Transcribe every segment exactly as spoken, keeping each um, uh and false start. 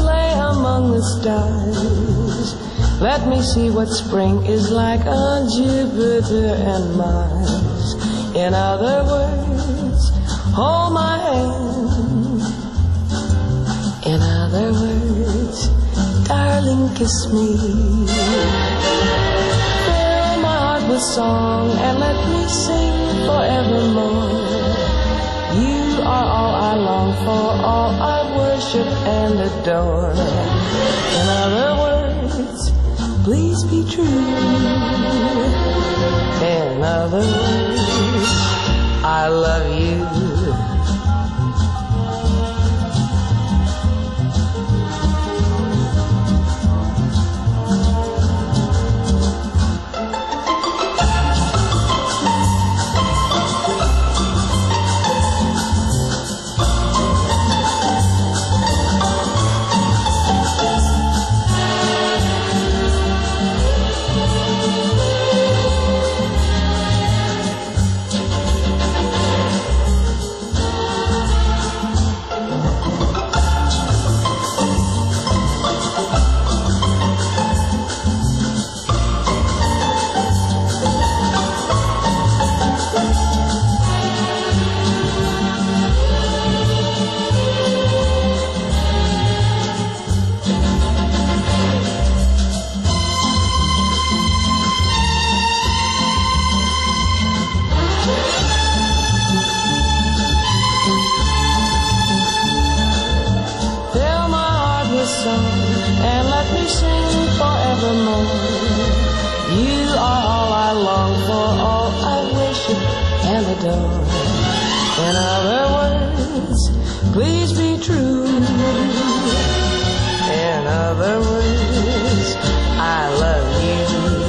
play among the stars. Let me see what spring is like on Jupiter and Mars. In other words, hold my hand. In other words, darling, kiss me. Fill my heart with song and let me sing forevermore. You are all I long for, all I worship and adore. In other words, please be true. In other words, I love you. And let me sing forevermore. You are all I long for, all I worship and adore. In other words, please be true. In other words, I love you.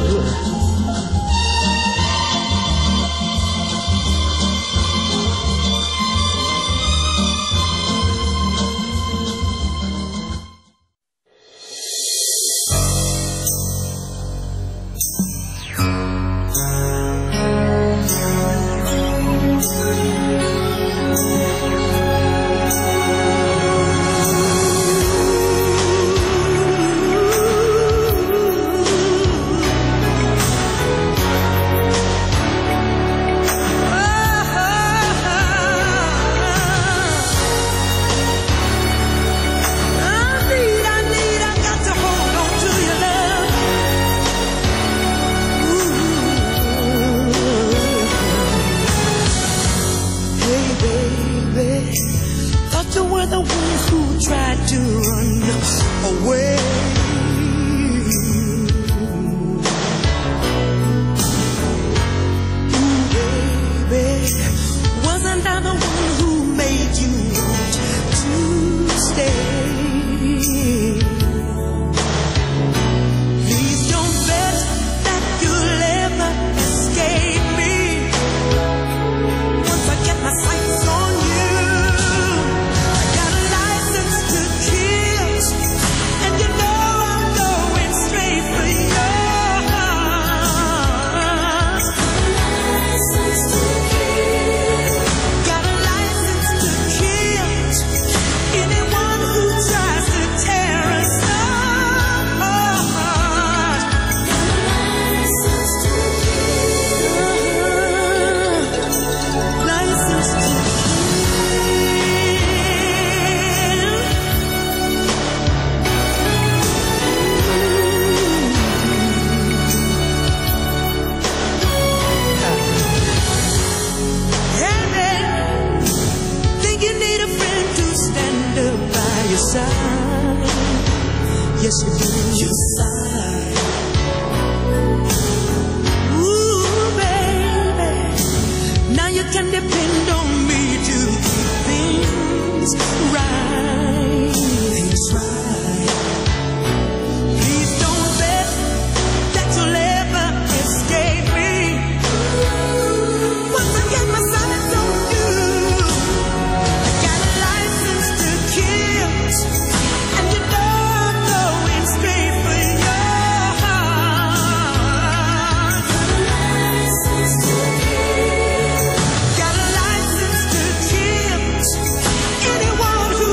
Yes, you do. You sigh. Ooh, baby. Now you can depend on me to keep things right. Things right. Please don't bet that you'll ever escape me. Once I get my sights on you, I got a license to kill. And you know I'm going straight for your heart. Got a license to kill. Got a license to kill anyone who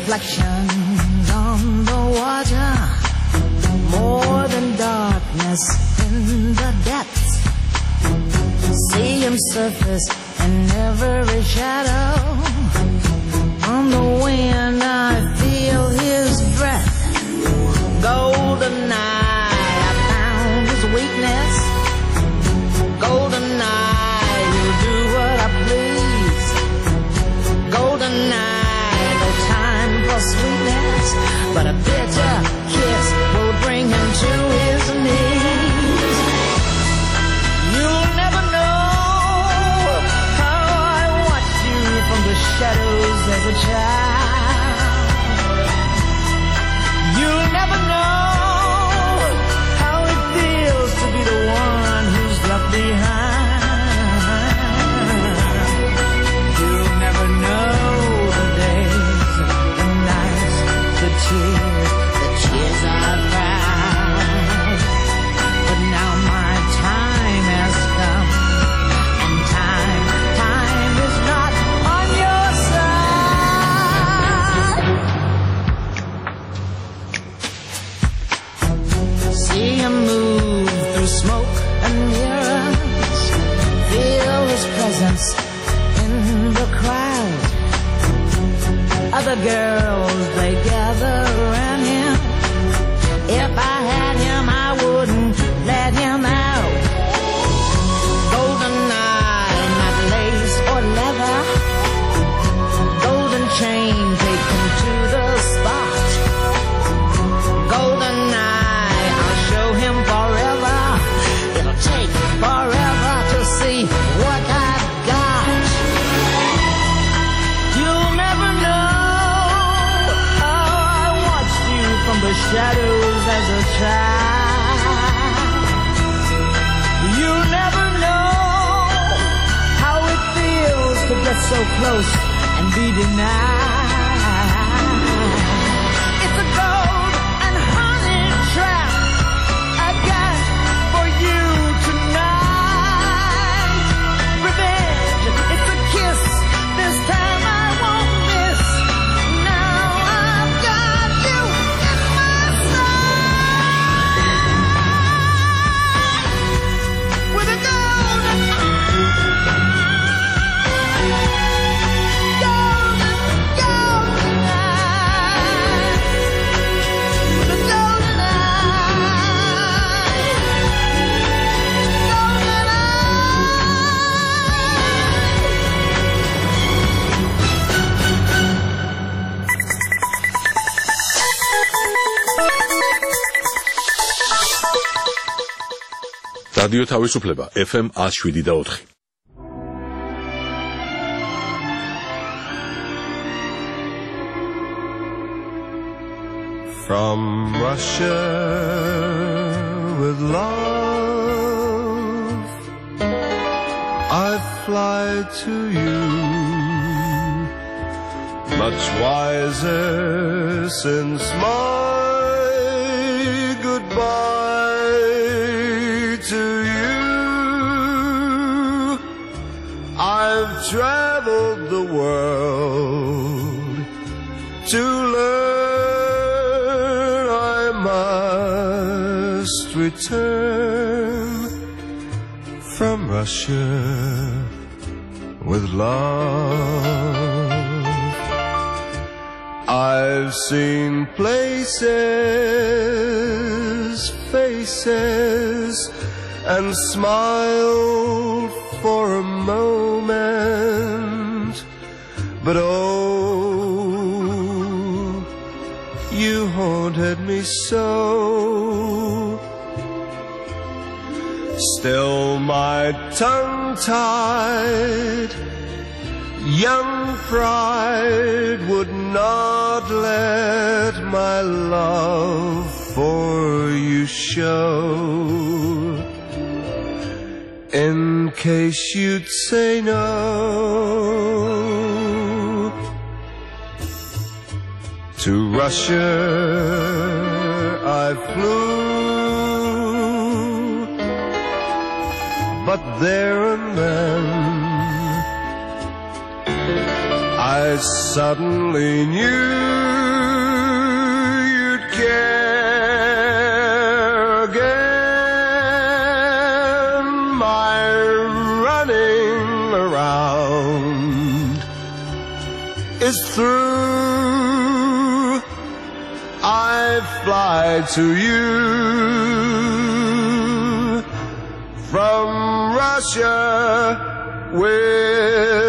reflections on the water, more than darkness in the depths. See him surface in every shadow. On the wind I feel his breath. Golden eye, I found his weakness. Golden eye, he'll do what I please. Golden eye, no time for sweetness, but a bitter kiss will bring him to his knees. You'll never know how I watched you from the shadows as a child. You'll never know how it feels to be the one who's left behind. You'll never know the days, the nights, the tears, the tears I've cried. But now my time has come, and time, time is not on your side. See him move through smoke and mirrors, feel his presence in the crowd. Other girls, they gather around him. If I had him, I wouldn't let him out. Golden eye, not lace or leather. Golden chain, take him to the spot. Golden eye, I'll show him forever. It'll take forever to see what I've got. You'll never know how I watched you from the shadows as a child. You'll never know how it feels to get so close and be denied. It's a gold and honey trap I got for you tonight. Revenge, it's a kiss, this time I won't miss. Now I've got you in my sight. With a golden golden, golden eye. With a golden eye. Golden რადიო თავისუფლება ეფ ემ one oh seven და four. From Russia with love, I fly to you, much wiser since my goodbye to you. I've traveled the world to learn I must return from Russia with love. I've seen places, faces, and smiled for a moment, but oh, you haunted me so. Still my tongue-tied young pride would not let my love for you show. In case you'd say no, to Russia I flew, but there and then I I suddenly knew you'd care again. My running around is through. I fly to you from Russia with